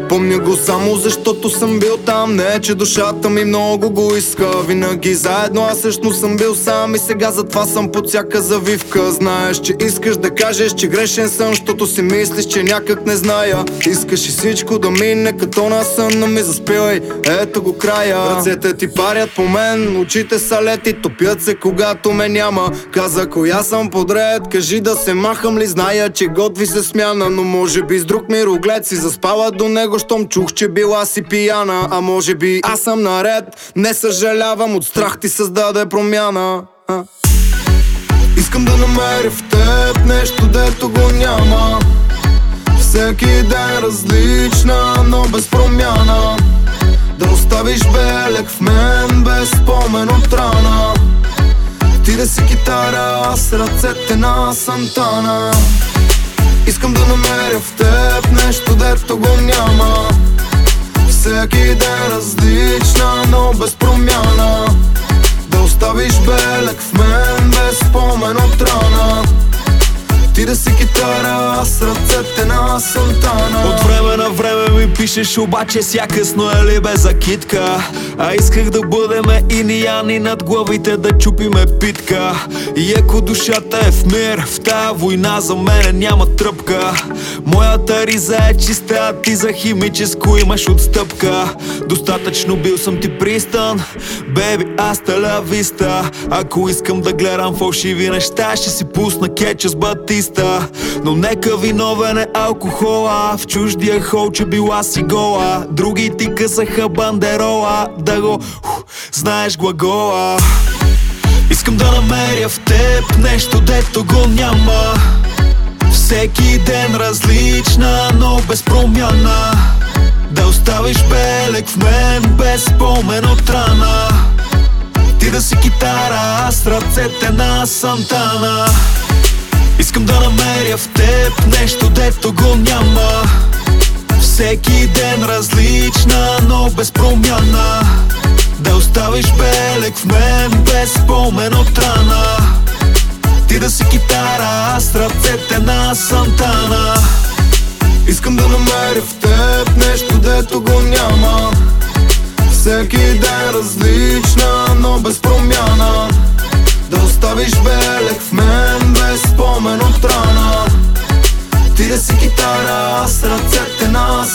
Помня го само защото съм бил там. Не, че душата ми много го иска. Винаги заедно, аз също съм бил сам. И сега затова съм под всяка завивка. Знаеш, че искаш да кажеш, че грешен съм, защото си мислиш, че някак не зная. Искаш и всичко да мине като на сън, но ми заспивай, ето го края. Ръцете ти парят по мен, очите са лети, топят се когато ме няма. Каза коя съм подред, кажи да се махам ли, зная, че готви се смяна. Но може би с друг мироглед си заспала до него, щом чух, че била си пияна. А може би аз съм наред, не съжалявам, от страх ти създаде промяна. Искам да намеря в теб нещо, дето го няма. Всеки ден различна, но без промяна. Да оставиш белег в мен, без спомен от рана. Ти да си китара, аз ръцете на Сантана. Искам да намеря в теб нещо, дето го няма. Всеки ден различна, но без промяна. Да оставиш белег в мен, без спомен от рана. Ти да си китара, аз ръцете на Сантана. От време на време ми пишеш, обаче сякъсно е ли без закитка. А исках да бъдеме инияни, над главите да чупиме питка. И ако душата е в мир, в тая война за мене няма тръпка. Моята риза е чиста, а ти за химическо имаш отстъпка. Достатъчно бил съм ти пристан, беби, аста ла виста. Ако искам да гледам фалшиви неща, ще си пусна кетча с Батиста. Но нека виновен е алкохола, в чуждия хол, че била си гола. Други ти късаха бандерола, да го знаеш глагола. Искам да намеря в теб нещо, дето го няма. Всеки ден различна, но без промяна. Да оставиш белег в мен, без спомен от рана. Ти да си китара, аз ръцете на Сантана. Искам да намеря в теб нещо, дето го няма. Всеки ден различна, но без промяна. Да оставиш белег в мен, без спомен от рана. Ти да си китара, аз ръцете на Сантана. Искам да намеря в теб нещо, дето го няма. Всеки ден различна, но без промяна. Да оставиш белег в мен, без спомен от рана. Ти да си китара, аз ръцете на